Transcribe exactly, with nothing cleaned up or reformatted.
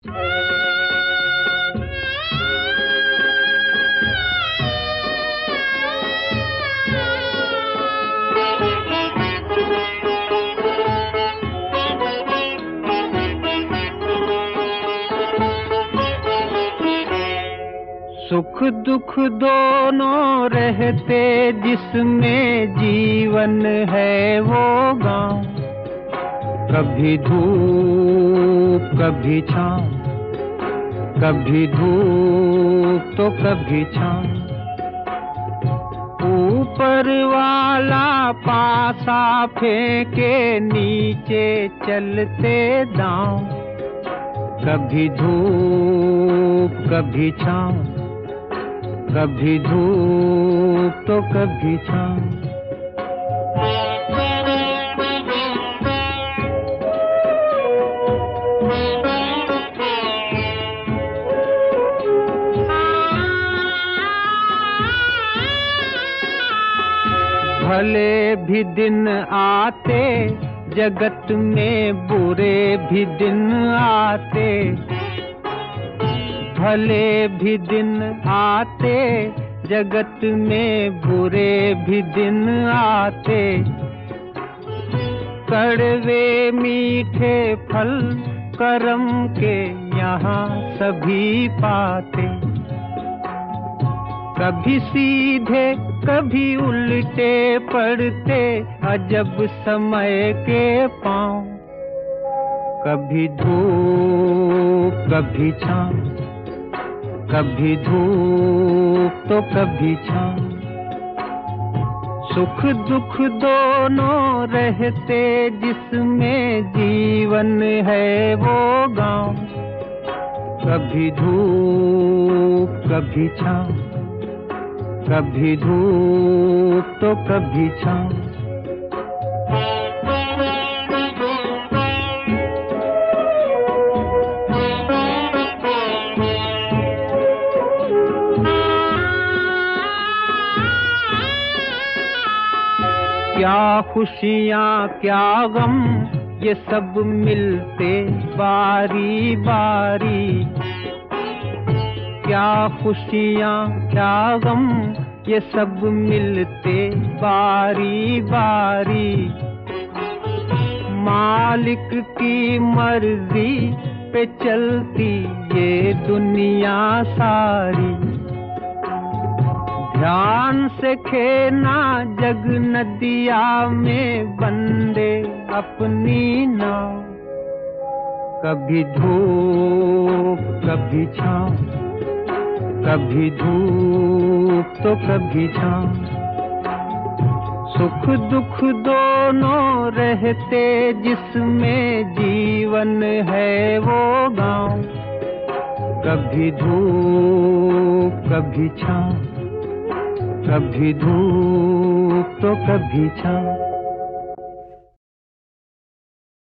सुख दुख दोनों रहते जिसमें जीवन है वो गाँव। कभी धूप कभी छाँव, कभी धूप तो कभी छाँव। ऊपर वाला पासा फेंके नीचे चलते दाँव। कभी धूप कभी छाँव, कभी धूप तो कभी छाँव। भले भी दिन आते जगत में, बुरे भी दिन आते। भले भी दिन आते जगत में, बुरे भी दिन आते। कड़वे मीठे फल करम के यहाँ सभी पाते। कभी सीधे कभी उल्टे पड़ते अजब समय के पाँव। कभी धूप कभी छाँव, कभी धूप तो कभी छाँव। सुख दुख दोनों रहते जिसमें जीवन है वो गाँव। कभी धूप कभी छाँव, कभी धूप तो कभी छाँव। क्या खुशियाँ क्या गम ये सब मिलते बारी बारी। क्या खुशियाँ क्या गम ये सब मिलते बारी बारी। मालिक की मर्जी पे चलती ये दुनिया सारी। ध्यान से खेना जग नदिया में बंदे अपनी नाव। कभी धूप कभी छाँव, कभी धूप तो कभी छाँव। सुख दुख दोनों रहते जिसमें जीवन है वो गाँव। कभी धूप कभी छाँव, कभी धूप तो कभी छाँव।